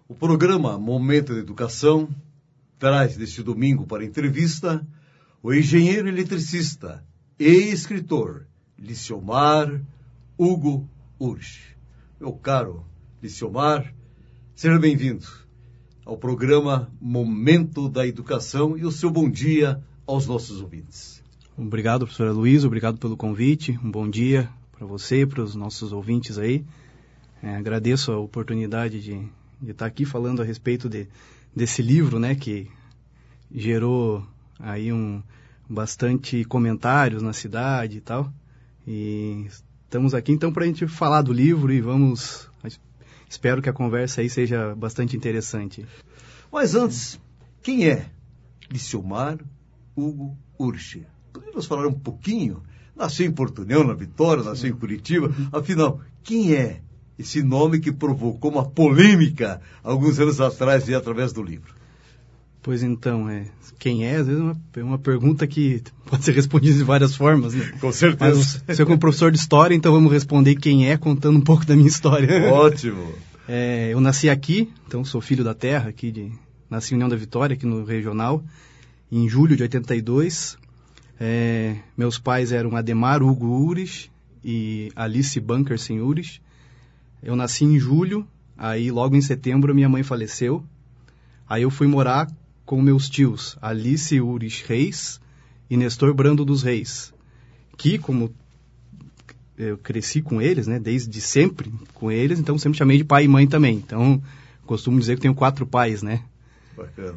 O programa Momento da Educação traz neste domingo para entrevista o engenheiro eletricista e escritor Liciomar Hugo Ursch. Meu caro Liciomar, seja bem-vindo ao programa Momento da Educação e o seu bom dia aos nossos ouvintes. Obrigado, professora Luiz, obrigado pelo convite. Um bom dia para você e para os nossos ouvintes aí. Agradeço a oportunidade de estar aqui falando a respeito desse livro, né, que gerou aí bastante comentários na cidade e tal. E estamos aqui então para a gente falar do livro e espero que a conversa aí seja bastante interessante. Mas antes, quem é Liciomar Hugo Ursch? Podemos falar um pouquinho? Nasceu em Porto União, na Vitória, nasceu em Curitiba. Afinal, quem é esse nome que provocou uma polêmica alguns anos atrás e através do livro? Pois então, quem é? Às vezes é uma pergunta que pode ser respondida de várias formas, né? Com certeza. Mas eu sou professor de história, então vamos responder quem é, contando um pouco da minha história. Ótimo. Eu nasci aqui, então sou filho da terra, nasci em União da Vitória, aqui no Regional, em julho de 82. Meus pais eram Ademar Hugo Ursch e Alice Bunkersen Ursch. Eu nasci em julho, aí logo em setembro minha mãe faleceu. Aí eu fui morar com meus tios, Alice Ursch Reis e Nestor Brando dos Reis, que como eu cresci com eles, né, desde sempre com eles, então sempre chamei de pai e mãe também. Então, costumo dizer que tenho 4 pais, né? Bacana.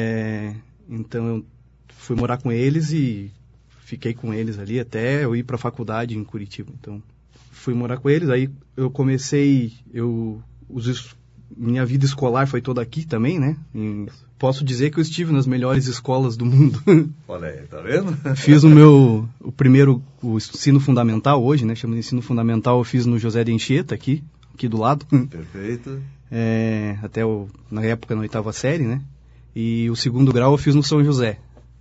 Então eu fui morar com eles e fiquei com eles ali até eu ir para a faculdade em Curitiba. Então, fui morar com eles, aí eu comecei, minha vida escolar foi toda aqui também, né? Posso dizer que eu estive nas melhores escolas do mundo. Olha aí, tá vendo? Fiz o ensino fundamental hoje, né? Chama de ensino fundamental, eu fiz no José de Anchieta, aqui do lado. Perfeito. Na época, na 8ª série, né? E o segundo grau eu fiz no São José.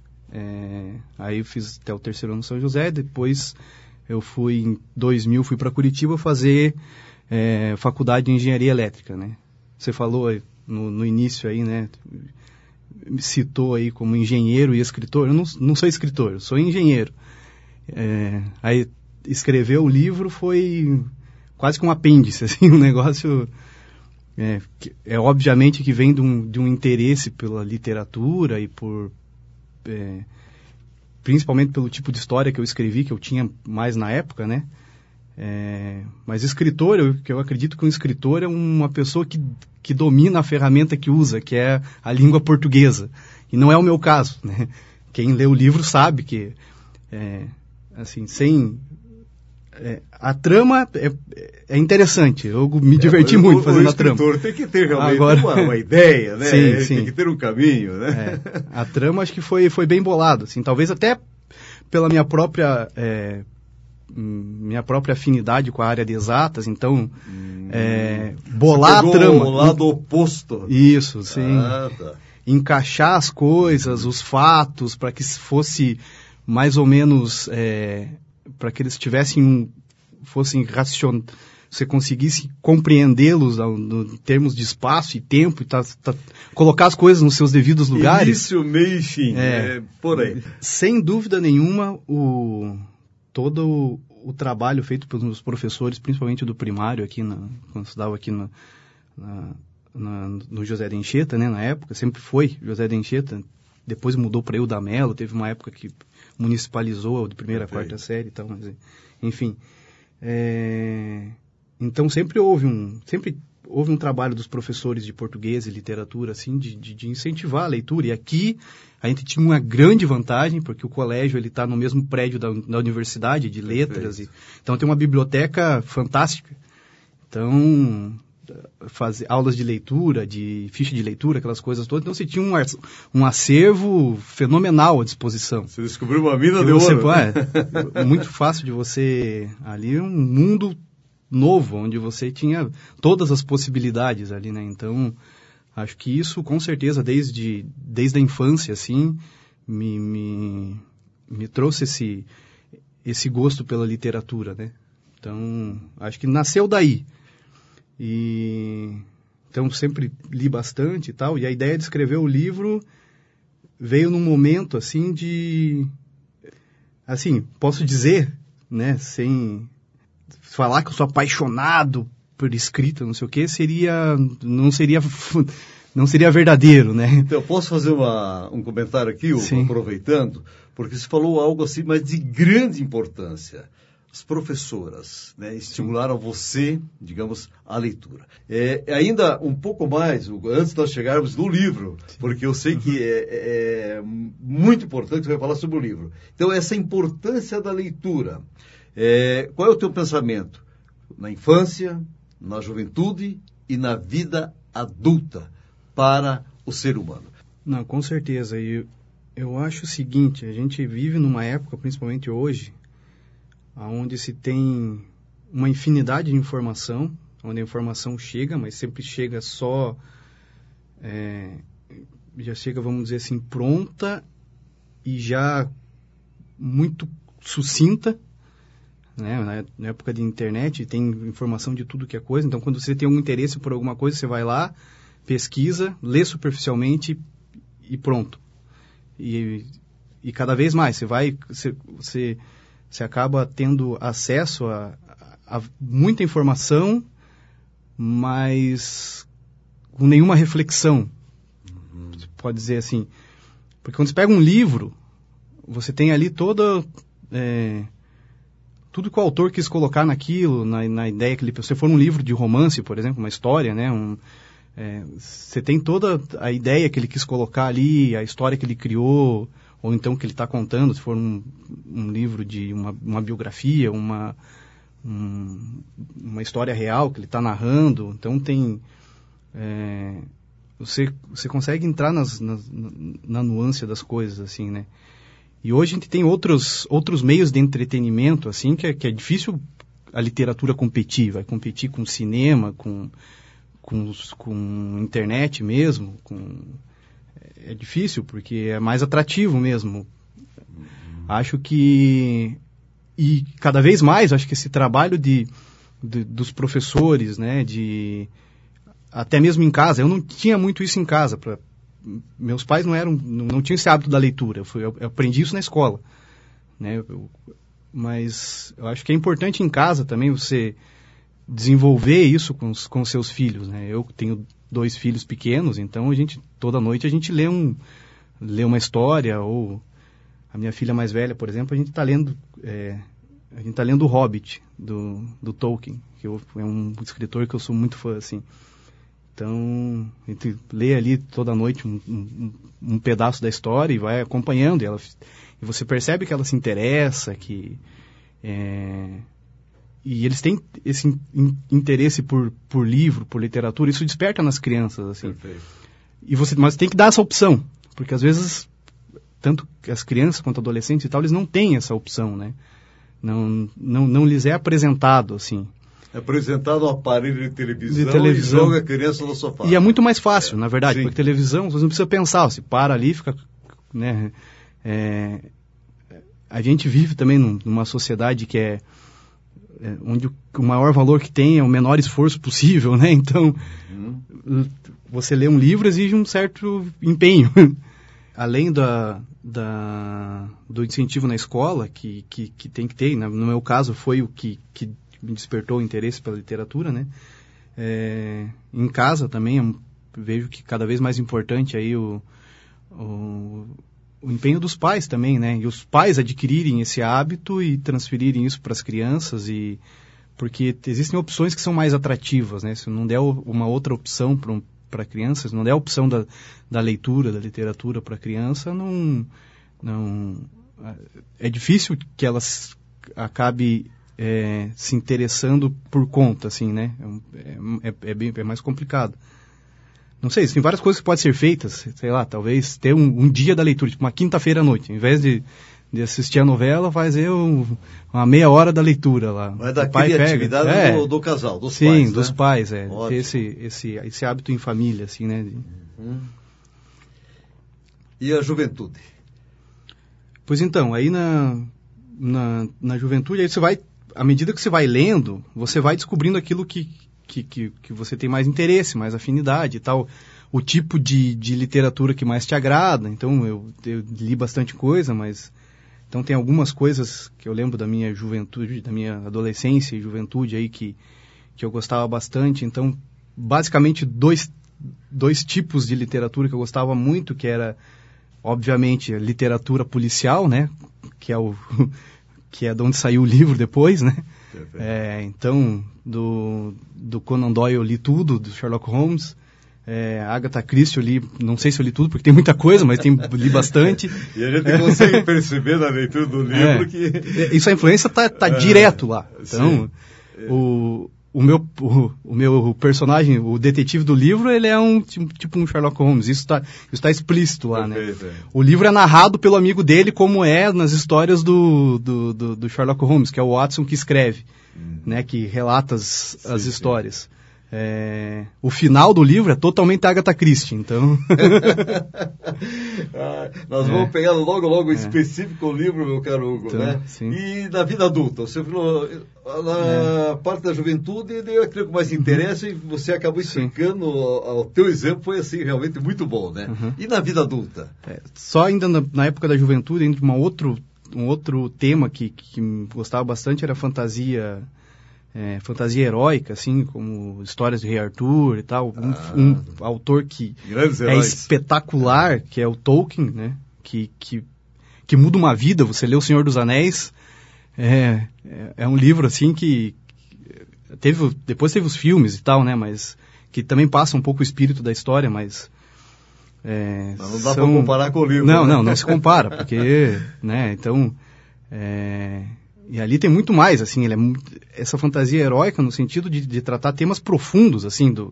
Aí eu fiz até o 3º ano no São José, depois eu em 2000, fui para Curitiba fazer faculdade de engenharia elétrica, né? Você falou no início aí, né? Me citou aí como engenheiro e escritor. Eu não sou escritor, eu sou engenheiro. Aí escrever o livro foi quase que um apêndice, assim, um negócio... obviamente que vem de um interesse pela literatura e principalmente pelo tipo de história que eu escrevi, que eu tinha mais na época, né? Mas escritor, eu acredito que um escritor é uma pessoa que domina a ferramenta que usa, que é a língua portuguesa. E não é o meu caso, né? Quem lê o livro sabe que, a trama é interessante. Eu me diverti muito fazendo a trama. O escritor tem que ter realmente uma ideia, né? Sim. Tem que ter um caminho, né? A trama acho que foi bem bolado, assim, talvez até pela minha própria afinidade com a área de exatas, então bolar a trama. O lado oposto. Isso, sim. Tá. Encaixar as coisas, os fatos, para que fosse mais ou menos, para que eles fossem racionais, você conseguisse compreendê-los em termos de espaço e tempo, e colocar as coisas nos seus devidos lugares. Início, meio e fim, por aí. Sem dúvida nenhuma, todo o trabalho feito pelos meus professores, principalmente do primário, quando eu estudava aqui no José de Anchieta, né, na época, sempre foi José de Anchieta, depois mudou para Ilda Melo, teve uma época que municipalizou de primeira a 4ª série e tal, mas, enfim. Então sempre houve um trabalho dos professores de português e literatura, assim, de incentivar a leitura. E aqui a gente tinha uma grande vantagem, porque o colégio está no mesmo prédio da Universidade de Letras. Então tem uma biblioteca fantástica. Então, fazer aulas de leitura, de ficha de leitura, aquelas coisas todas. Então você tinha um acervo fenomenal à disposição. Você descobriu uma mina de ouro. Muito fácil de você... Ali um mundo novo, onde você tinha todas as possibilidades ali, né? Então, acho que isso, com certeza, desde a infância, assim, me trouxe esse gosto pela literatura, né? Então, acho que nasceu daí. E Então, sempre li bastante e tal. E a ideia de escrever o livro veio num momento, assim, de... Assim, posso dizer, né, sem falar que eu sou apaixonado por escrita, não sei o quê, não seria verdadeiro, né? Então, eu posso fazer um comentário aqui, aproveitando, porque você falou algo assim, mas de grande importância. As professoras, né, estimularam você, digamos, a leitura. Ainda um pouco mais, antes de nós chegarmos no livro, porque eu sei que é muito importante, você vai falar sobre o livro. Então, essa importância da leitura. Qual é o teu pensamento? Na infância, na juventude e na vida adulta para o ser humano? Não, com certeza. Eu acho o seguinte, a gente vive numa época, principalmente hoje, onde se tem uma infinidade de informação, onde a informação chega, mas sempre chega só, já chega, vamos dizer assim, pronta e já muito sucinta, né? Na época de internet tem informação de tudo que é coisa, então quando você tem algum interesse por alguma coisa, você vai lá, pesquisa, lê superficialmente e pronto. E cada vez mais, você acaba tendo acesso a muita informação, mas com nenhuma reflexão. Você pode dizer assim. Porque quando você pega um livro, você tem ali tudo que o autor quis colocar naquilo, na ideia que ele... Se for um livro de romance, por exemplo, uma história, né? Você tem toda a ideia que ele quis colocar ali, a história que ele criou, ou então que ele está contando, se for um livro de uma biografia, uma história real que ele está narrando. Então você consegue entrar na nuance das coisas, assim, né? E hoje a gente tem outros meios de entretenimento, assim, que é difícil a literatura competir. Vai competir com cinema, com internet mesmo, é difícil, porque é mais atrativo mesmo. Acho que... E cada vez mais, acho que esse trabalho dos professores, né, até mesmo em casa, eu não tinha muito isso em casa. Meus pais não tinham esse hábito da leitura. Eu aprendi isso na escola, né? Mas eu acho que é importante em casa também você desenvolver isso com seus filhos, né? Eu tenho 2 filhos pequenos, então toda noite a gente lê uma história, ou a minha filha mais velha, por exemplo, a gente está lendo o Hobbit do Tolkien, que é um escritor que eu sou muito fã, assim. Então a gente lê ali toda noite um pedaço da história e vai acompanhando, e você percebe que ela se interessa, e eles têm esse interesse por livro, por literatura. Isso desperta nas crianças, assim. Perfeito. Mas tem que dar essa opção, porque às vezes, tanto as crianças quanto adolescentes e tal, eles não têm essa opção, né? Não lhes é apresentado, assim. É apresentado um aparelho de televisão e joga a criança no sofá. E é muito mais fácil, na verdade, porque televisão, você não precisa pensar, você para ali, fica, né? A gente vive também numa sociedade que onde o maior valor que tem é o menor esforço possível, né? Então, você ler um livro exige um certo empenho. Além do incentivo na escola, que tem que ter, no meu caso foi o que me despertou o interesse pela literatura, né? Em casa também vejo que cada vez mais importante aí o empenho dos pais também, né? E os pais adquirirem esse hábito e transferirem isso para as crianças, porque existem opções que são mais atrativas, né? Se não der uma outra opção para a criança, se não der a opção da leitura, da literatura para a criança, é difícil que ela acabe se interessando por conta, assim, né? É mais complicado. Não sei, tem várias coisas que podem ser feitas, sei lá, talvez ter um dia da leitura, tipo uma quinta-feira à noite, em vez de assistir a novela, fazer uma meia hora da leitura lá. Mas da criatividade do casal, dos pais, né? Sim, dos pais, ter esse hábito em família, assim, né? E a juventude? Pois então, aí na juventude, aí você vai, à medida que você vai lendo, você vai descobrindo aquilo que que você tem mais interesse, mais afinidade e tal, o tipo de literatura que mais te agrada. Então eu li bastante coisa, mas então tem algumas coisas que eu lembro da minha juventude, da minha adolescência e juventude aí que eu gostava bastante. Então, basicamente, dois tipos de literatura que eu gostava muito, que era, obviamente, a literatura policial, né? Que é de onde saiu o livro depois, né? Então, do Conan Doyle eu li tudo, do Sherlock Holmes. Agatha Christie eu li, não sei se eu li tudo, porque tem muita coisa, mas li bastante. E a gente consegue perceber na leitura do livro que... Isso, a influência tá direto lá. Então, o meu personagem, o detetive do livro, ele é tipo um Sherlock Holmes. Isso tá explícito lá, né? O livro é narrado pelo amigo dele, como é nas histórias do Sherlock Holmes, que é o Watson que escreve, né? Que relata as histórias. O final do livro é totalmente Agatha Christie, então... Nós vamos pegar logo específico o livro, meu caro Hugo, então, né? Sim. E na vida adulta, você falou, na parte da juventude, eu creio que mais interessa, e você acabou explicando, o teu exemplo foi assim, realmente muito bom, né? E na vida adulta? Só ainda na época da juventude, entre um outro tema que gostava bastante era fantasia heróica, assim, como histórias de Rei Arthur e tal. Um autor que é espetacular, que é o Tolkien, né? Que muda uma vida. Você lê O Senhor dos Anéis, é um livro, assim, que depois teve os filmes e tal, né? Mas que também passa um pouco o espírito da história, mas... não dá para comparar com o livro. Não se compara, porque, né, então... E ali tem muito mais, assim, essa fantasia heróica no sentido de tratar temas profundos, assim, do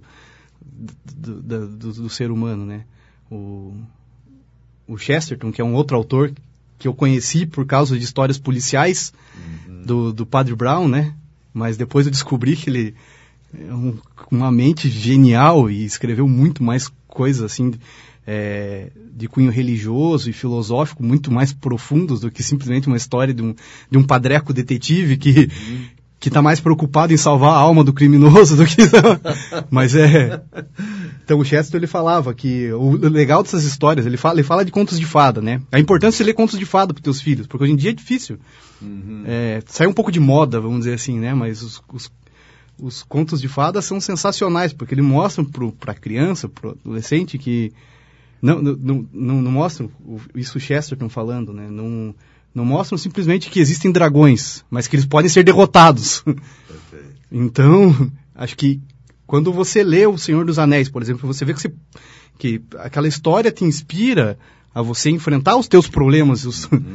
ser humano, né? O Chesterton, que é um outro autor que eu conheci por causa de histórias policiais do Padre Brown, né? Mas depois eu descobri que ele é uma mente genial e escreveu muito mais coisas, assim... de cunho religioso e filosófico muito mais profundos do que simplesmente uma história de um padreco detetive que está mais preocupado em salvar a alma do criminoso do que... Mas Então o Chesterton, ele falava que o legal dessas histórias, ele fala de contos de fada, né? A importância de você ler contos de fada para os teus filhos, porque hoje em dia é difícil. Sai um pouco de moda, vamos dizer assim, né? Mas os contos de fada são sensacionais, porque eles mostram para a criança, para o adolescente, que não mostram isso o Chesterton falando, né? Não mostram simplesmente que existem dragões, mas que eles podem ser derrotados. Então, acho que quando você lê O Senhor dos Anéis, por exemplo, você vê que aquela história te inspira a você enfrentar os teus problemas,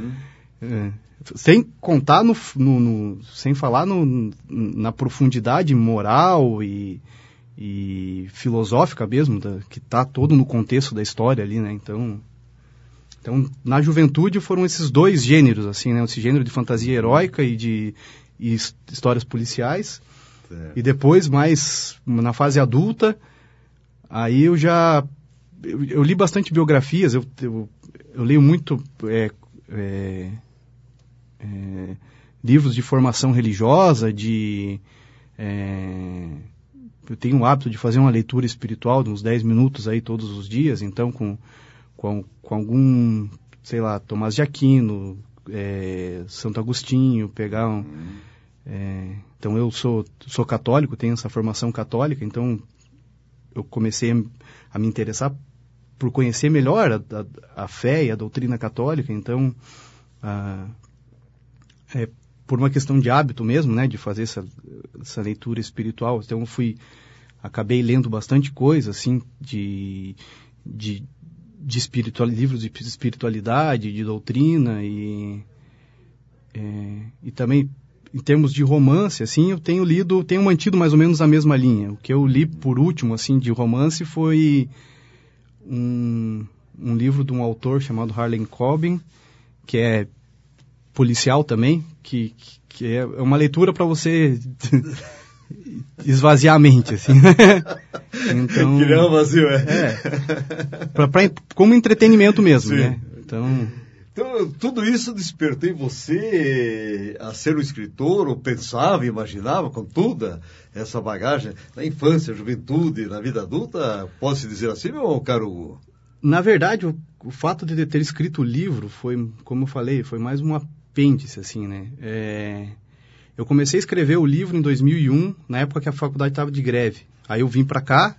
sem contar sem falar na profundidade moral e filosófica mesmo, que está todo no contexto da história ali, né? Então, na juventude foram esses dois gêneros, assim, né? Esse gênero de fantasia heróica e histórias policiais. E depois, mais na fase adulta, aí eu li bastante biografias, eu leio muito livros de formação religiosa, eu tenho o hábito de fazer uma leitura espiritual de uns 10 minutos aí todos os dias, então com algum, sei lá, Tomás de Aquino, Santo Agostinho, pegar então eu sou católico, tenho essa formação católica, então eu comecei a me interessar por conhecer melhor a fé e a doutrina católica, então por uma questão de hábito mesmo, né, de fazer essa leitura espiritual. Então acabei lendo bastante coisa, assim, de livros de espiritualidade, de doutrina e também em termos de romance, assim, eu tenho mantido mais ou menos a mesma linha. O que eu li por último, assim, de romance foi um livro de um autor chamado Harlan Coben, que é policial também, que é uma leitura para você esvaziar a mente, assim. Então, criar um vazio, como entretenimento mesmo, né? Então... Então, tudo isso despertou em você a ser um escritor, ou pensava, imaginava, com toda essa bagagem na infância, juventude, na vida adulta, pode-se dizer assim, meu caro Hugo? Na verdade, o fato de ter escrito o livro foi, como eu falei, foi mais um apêndice, assim, né? Eu comecei a escrever o livro em 2001, na época que a faculdade estava de greve. Aí eu vim para cá,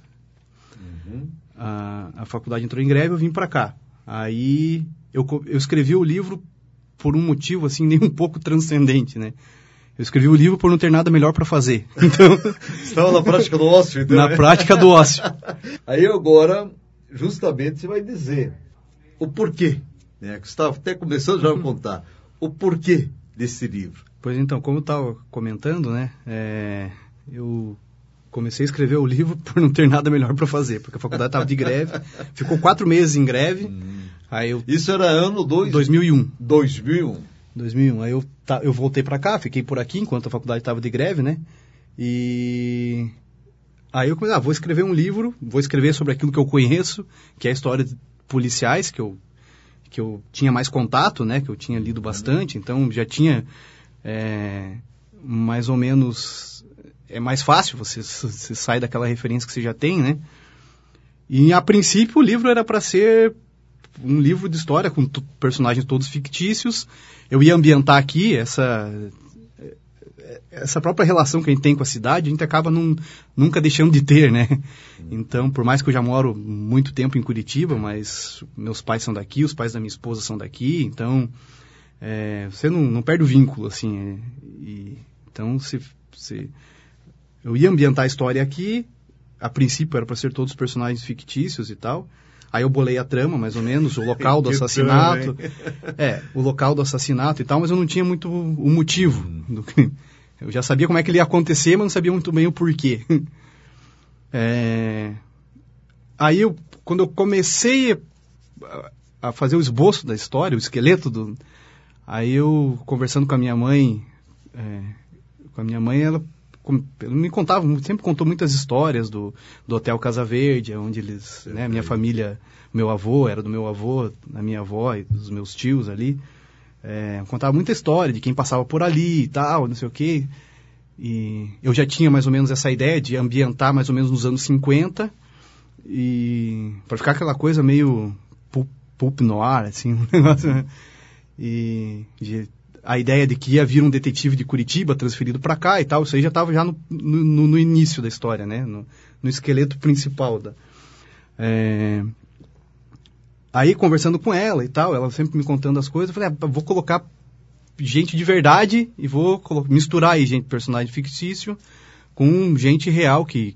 a faculdade entrou em greve, eu vim para cá. Aí eu escrevi o livro por um motivo, assim, nem um pouco transcendente, né? Eu escrevi o livro por não ter nada melhor para fazer. Então, estava na prática do ócio, então. Na prática do ócio. Aí agora, justamente, você vai dizer o porquê, né? Que você estava até começando já a contar. O porquê desse livro. Pois então, como eu estava comentando, né? Eu comecei a escrever o livro por não ter nada melhor para fazer, porque a faculdade estava de greve. Ficou 4 meses em greve. Aí Isso era ano 2001. 2001. Aí eu voltei para cá, fiquei por aqui enquanto a faculdade estava de greve, né? E aí eu comecei, vou escrever um livro, vou escrever sobre aquilo que eu conheço, que é a história de policiais, que eu tinha mais contato, né? Que eu tinha lido bastante, então já tinha mais ou menos... É mais fácil, você sai daquela referência que você já tem, né? E, a princípio, o livro era para ser um livro de história com personagens todos fictícios. Eu ia ambientar aqui essa própria relação que a gente tem com a cidade, a gente acaba nunca deixando de ter, né? Então, por mais que eu já moro muito tempo em Curitiba, mas meus pais são daqui, os pais da minha esposa são daqui, então você não perde o vínculo, assim. Então, eu ia ambientar a história aqui, a princípio era para ser todos personagens fictícios e tal. Aí eu bolei a trama, mais ou menos, o local do assassinato. O local do assassinato e tal, mas eu não tinha muito o motivo do crime. Eu já sabia como é que ele ia acontecer, mas não sabia muito bem o porquê. Aí, quando eu comecei a fazer o esboço da história, o esqueleto aí eu, conversando com a minha mãe, ela me contava, sempre contou muitas histórias do Hotel Casa Verde, onde eles, né, minha família, meu avô, era do meu avô, da minha avó e dos meus tios ali, contava muita história de quem passava por ali e tal, não sei o quê, e eu já tinha mais ou menos essa ideia de ambientar mais ou menos nos anos 50, e para ficar aquela coisa meio pulp noir, assim, um negócio, né? A ideia de que ia vir um detetive de Curitiba transferido para cá e tal, isso aí já estava no início da história, né? No esqueleto principal. Aí, conversando com ela e tal, ela sempre me contando as coisas, eu falei, vou colocar gente de verdade e vou misturar aí personagem fictício com gente real que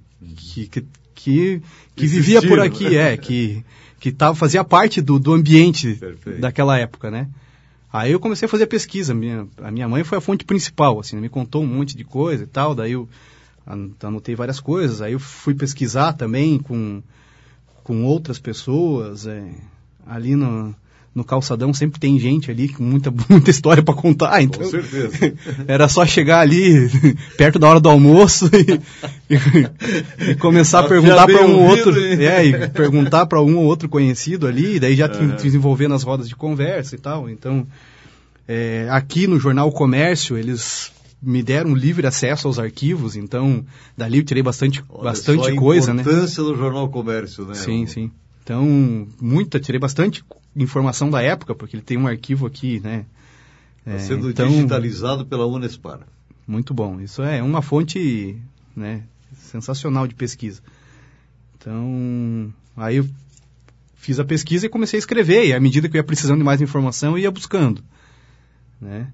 vivia estilo, por aqui, né? que fazia parte do ambiente. Perfeito. Daquela época, né? Aí eu comecei a fazer a pesquisa, a minha mãe foi a fonte principal, assim, me contou um monte de coisa e tal, daí eu anotei várias coisas, aí eu fui pesquisar também com outras pessoas, ali no calçadão sempre tem gente ali com muita história para contar, então com certeza. Era só chegar ali perto da hora do almoço e começar a perguntar para um ou outro, e perguntar para um ou outro conhecido ali, e daí já desenvolver nas rodas de conversa e tal. Então, aqui no Jornal O Comércio, eles me deram livre acesso aos arquivos, então dali eu tirei bastante coisa, né? A importância do Jornal O Comércio, né? Sim. Então, tirei bastante informação da época, porque ele tem um arquivo aqui, né? Sendo digitalizado pela Unespar. Muito bom. Isso é uma fonte, né, sensacional de pesquisa. Então, aí eu fiz a pesquisa e comecei a escrever, e à medida que eu ia precisando de mais informação, eu ia buscando, né?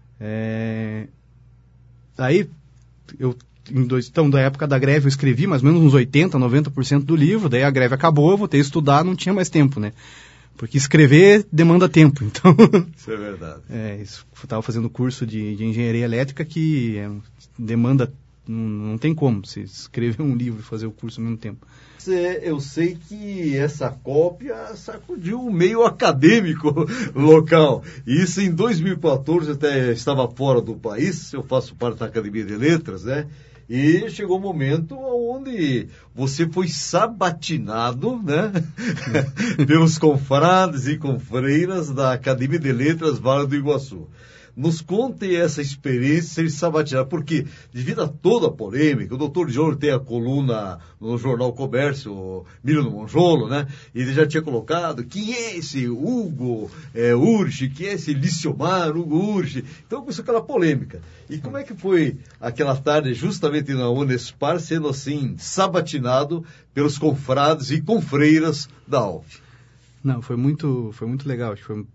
Aí, então, da época da greve, eu escrevi mais ou menos uns 80%, 90% do livro, daí a greve acabou, eu voltei a estudar, não tinha mais tempo, né? Porque escrever demanda tempo, então... Isso é verdade. Eu estava fazendo curso de engenharia elétrica que demanda... Não tem como se escrever um livro e fazer o curso ao mesmo tempo. Eu sei que essa cópia sacudiu o meio acadêmico local. Isso em 2014, até estava fora do país, eu faço parte da Academia de Letras, né? E chegou um momento onde você foi sabatinado, né? Pelos confrades e confreiras da Academia de Letras Vale do Iguaçu. Nos conte essa experiência de ser sabatinado, porque devido a toda a polêmica, o doutor Diogo tem a coluna no Jornal Comércio, o Milho no Monjolo, né? E ele já tinha colocado, quem é esse Hugo Urch, quem é esse Liciomar Hugo Urch? Então começou aquela polêmica. E como é que foi aquela tarde, justamente na Unespar, sendo assim, sabatinado pelos confrades e confreiras da ALF? Não, foi muito legal, acho que foi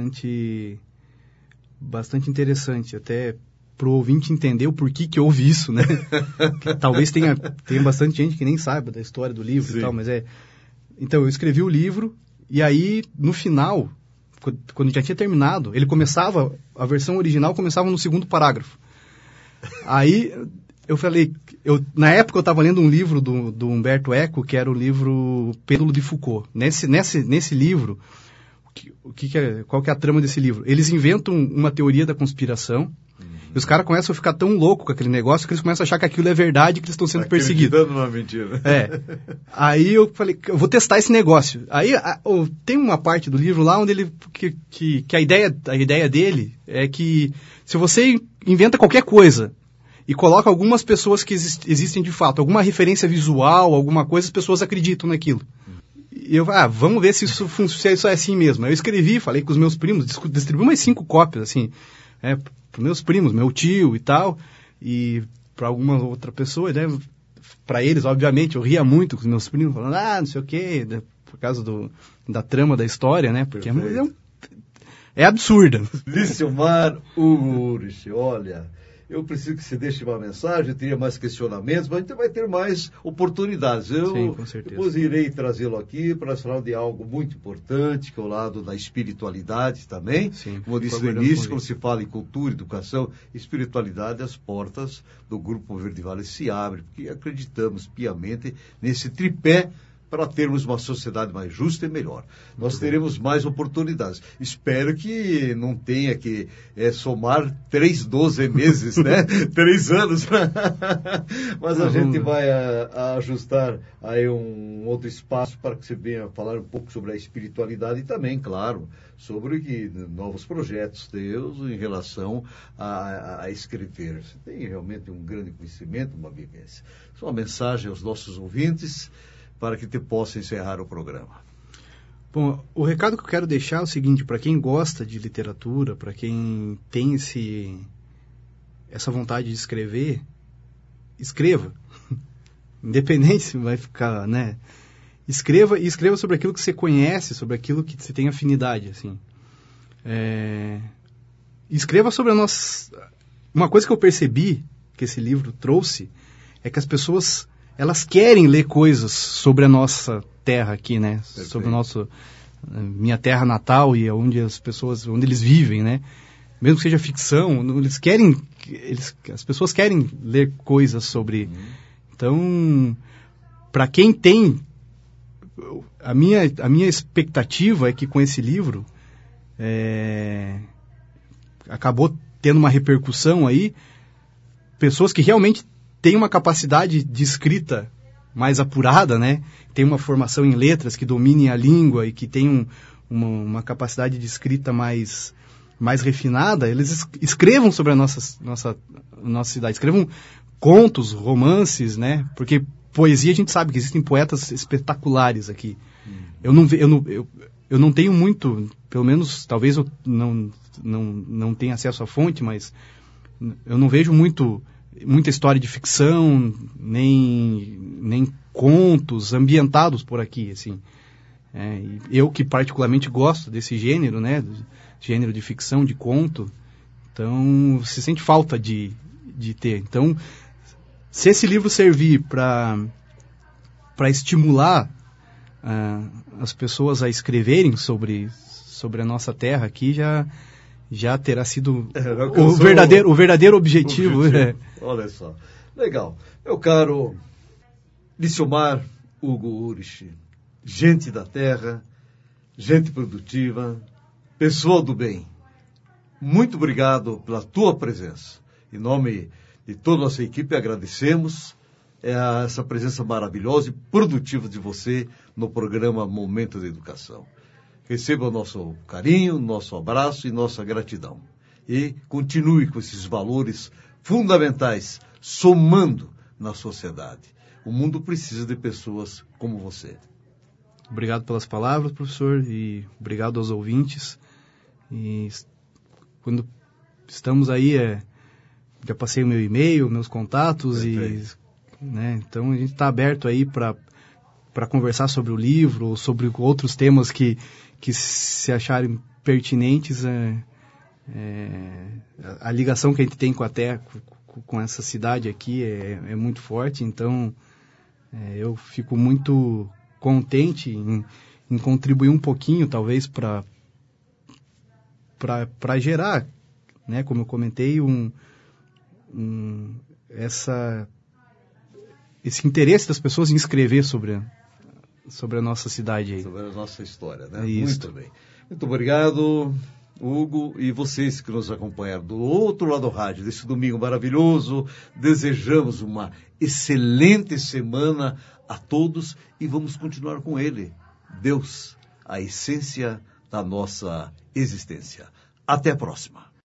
bastante interessante, até pro ouvinte entender o porquê que houve isso, né? Que talvez tenha bastante gente que nem saiba da história do livro. Sim. E tal, mas Então, eu escrevi o livro, e aí, no final, quando já tinha terminado, a versão original começava no segundo parágrafo. Aí, eu falei, na época eu estava lendo um livro do Humberto Eco, que era o livro Pêndulo de Foucault. Nesse livro, qual que é a trama desse livro? Eles inventam uma teoria da conspiração, e os caras começam a ficar tão loucos com aquele negócio que eles começam a achar que aquilo é verdade e que eles estão sendo perseguidos. Acreditando numa mentira. Aí eu falei, eu vou testar esse negócio. Aí tem uma parte do livro lá onde ele que a ideia dele é que se você inventa qualquer coisa e coloca algumas pessoas que existem de fato, alguma referência visual, alguma coisa, as pessoas acreditam naquilo. E eu, vamos ver se isso é assim mesmo. Aí eu escrevi, falei com os meus primos, distribuí umas 5 cópias, assim, para meus primos, meu tio e tal, e para alguma outra pessoa, né? Para eles, obviamente, eu ria muito com os meus primos, falando, não sei o quê, por causa da trama da história, né? Porque é absurda. Liciomar Hugo Urch, olha... Eu preciso que você deixe uma mensagem, eu teria mais questionamentos, mas a gente vai ter mais oportunidades. Sim, com certeza. Depois irei trazê-lo aqui para falar de algo muito importante, que é o lado da espiritualidade também. Sim, como eu disse no início, quando se fala em cultura, educação, espiritualidade, as portas do Grupo Verde Vale se abrem, porque acreditamos piamente nesse tripé para termos uma sociedade mais justa e melhor. Nós teremos mais oportunidades. Espero que não tenha que somar 12 meses, né? 3 anos. Mas a gente vai ajustar aí um outro espaço para que você venha falar um pouco sobre a espiritualidade e também, claro, sobre novos projetos teus em relação a escrever. Você tem realmente um grande conhecimento, uma vivência. Só uma mensagem aos nossos ouvintes, para que te possa encerrar o programa. Bom, o recado que eu quero deixar é o seguinte, para quem gosta de literatura, para quem tem essa vontade de escrever, escreva. Independente se vai ficar, né? Escreva sobre aquilo que você conhece, sobre aquilo que você tem afinidade, assim. Escreva sobre uma coisa que eu percebi que esse livro trouxe é que as pessoas... elas querem ler coisas sobre a nossa terra aqui, né? Perfeito. Sobre minha terra natal e onde eles vivem, né? Mesmo que seja ficção, as pessoas querem ler coisas sobre... Então, para quem tem... A minha expectativa é que com esse livro acabou tendo uma repercussão aí, pessoas que realmente tem uma capacidade de escrita mais apurada, né? Tem uma formação em letras, que dominem a língua e que tem uma capacidade de escrita mais refinada, eles escrevam sobre a nossa cidade, escrevam contos, romances, né? Porque poesia a gente sabe que existem poetas espetaculares aqui. Eu não tenho muito, pelo menos talvez eu não tenha acesso à fonte, mas eu não vejo muita história de ficção, nem contos ambientados por aqui, assim. Eu que particularmente gosto desse gênero, né, do gênero de ficção, de conto, então se sente falta de ter. Então, se esse livro servir para estimular as pessoas a escreverem sobre a nossa terra aqui, já terá sido o verdadeiro objetivo. Olha só. Legal. Meu caro Liciomar Hugo Urch, gente da terra, gente produtiva, pessoa do bem, muito obrigado pela tua presença. Em nome e toda a nossa equipe agradecemos essa presença maravilhosa e produtiva de você no programa Momento da Educação. Receba o nosso carinho, nosso abraço e nossa gratidão. E continue com esses valores fundamentais, somando na sociedade. O mundo precisa de pessoas como você. Obrigado pelas palavras, professor, e obrigado aos ouvintes. E quando estamos aí, já passei o meu e-mail, meus contatos, então a gente está aberto aí para conversar sobre o livro, ou sobre outros temas que se acharem pertinentes. A ligação que a gente tem com a terra, com essa cidade aqui, é muito forte, então eu fico muito contente em contribuir um pouquinho, talvez, para gerar, né, como eu comentei, esse interesse das pessoas em escrever sobre a nossa cidade aí. Sobre a nossa história, né? Isso. Muito bem. Muito obrigado, Hugo, e vocês que nos acompanharam do outro lado do rádio, desse domingo maravilhoso. Desejamos uma excelente semana a todos e vamos continuar com ele. Deus, a essência da nossa existência. Até a próxima.